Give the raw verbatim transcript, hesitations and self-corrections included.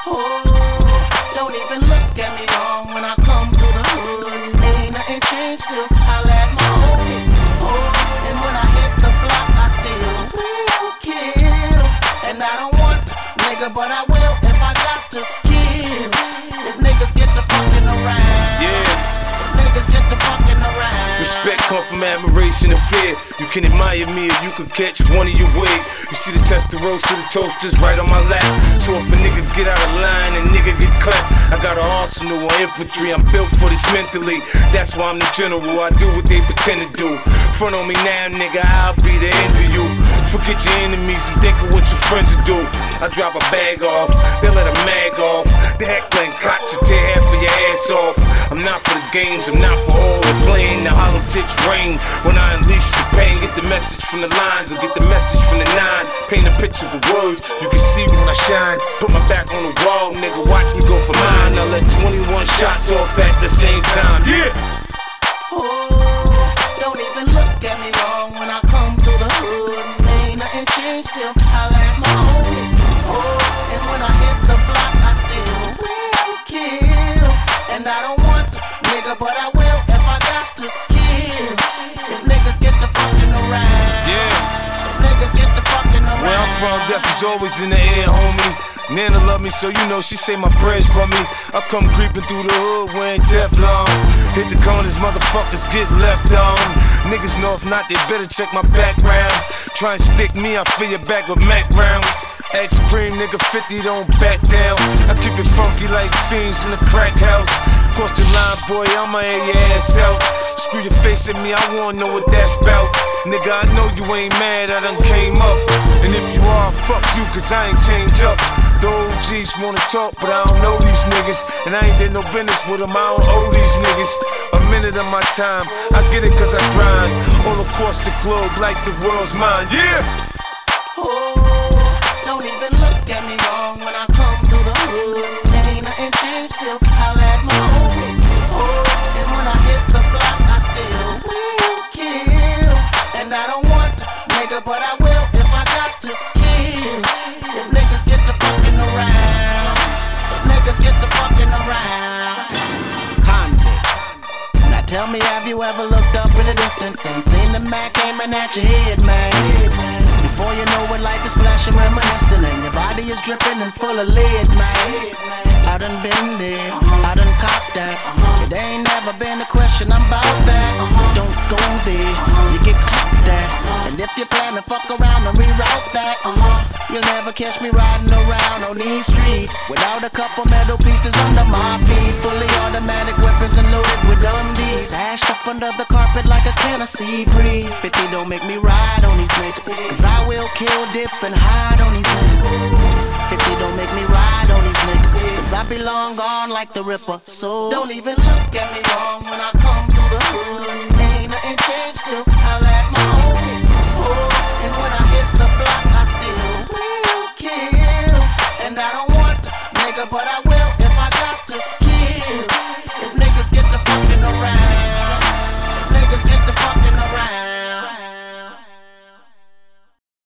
Oh, don't even look at me wrong when I come through the hood. Ain't nothing changed, still holla at my homies. Oh, and when I hit the block, I still will kill. And I don't want to, nigga, but I will if I got to kill. If niggas get the fucking around. Yeah. If niggas get the fucking around. Respect come from admiration and fear. You can admire me or you could catch one of your wig. You see the Testarossa, the toasters right on my lap. So if a nigga get out of line and nigga get clapped, I got an arsenal of infantry. I'm built for this mentally. That's why I'm the general. I do what they pretend to do. Front on me now, nigga, I'll be the end of you. Forget your enemies and think of what your friends will do. I drop a bag off, they let a mag off. The heckling cock to tear half of your ass off. I'm not for the games, I'm not for all the playing. The hollow tips rain when I unleash the pain. Get the message from the lines or get the message from the nine. Paint a picture with words, you can see me when I shine. Put my back on the wall, nigga, watch me go for mine. I let twenty-one shots off at the same time, yeah. Oh, don't even look at me wrong when I come through the hood. Ain't nothing changed, still holla at my homies. Oh, and when I hit the block, I still will kill. And I don't want to, nigga, but I will if I got to kill. If niggas get the fucking around. Yeah. If niggas get the fucking around. Where I'm from, death is always in the air, homie. Nana love me, so you know she say my prayers for me. I come creeping through the hood wearing Teflon. Hit the corners, motherfuckers get left on. Niggas know if not, they better check my background. Try and stick me, I fill your back with Mac rounds. X-Supreme, nigga, fifty, don't back down. I keep it funky like fiends in a crack house. Cross the line, boy, I'ma air your ass out. Screw your face at me, I wanna know what that's about. Nigga, I know you ain't mad, I done came up. And if you are, fuck you, cause I ain't changed up. The O Gs wanna talk, but I don't know these niggas. And I ain't did no business with them, I don't owe these niggas a minute of my time. I get it cause I grind all across the globe like the world's mine, yeah! Oh, don't even look at me wrong when I come through the hood. Ain't nothing changed, still holla at my homies. Oh, and when I hit the block, I still will kill. And I don't want to, nigga, but I will if I got to kill. If niggas get the fucking around. If niggas get the fucking around. Convict. Now tell me, have you ever looked up in the distance and seen the Mac aiming at your head, man? Before you know it, life is flashing, reminiscing, and your body is dripping and full of lead, man. I done been there, I done copped that. It ain't never been a question, I'm about that. Don't go there, you get caught that. And if you plan to fuck around and reroute that, you'll never catch me riding around on these streets without a couple metal pieces under my feet. Fully automatic weapons and loaded with undies, stashed up under the carpet like a can of sea breeze. fifty don't make me ride on these niggas, cause I will kill, dip, and hide on these niggas. fifty don't make me ride on these niggas, cause I be long gone like the Ripper. So don't even look at me wrong when I come through the hood. Ain't nothing changed, still holla at my homies. Oh, and when I hit the block, I still will kill. And I don't want to, nigga, but I will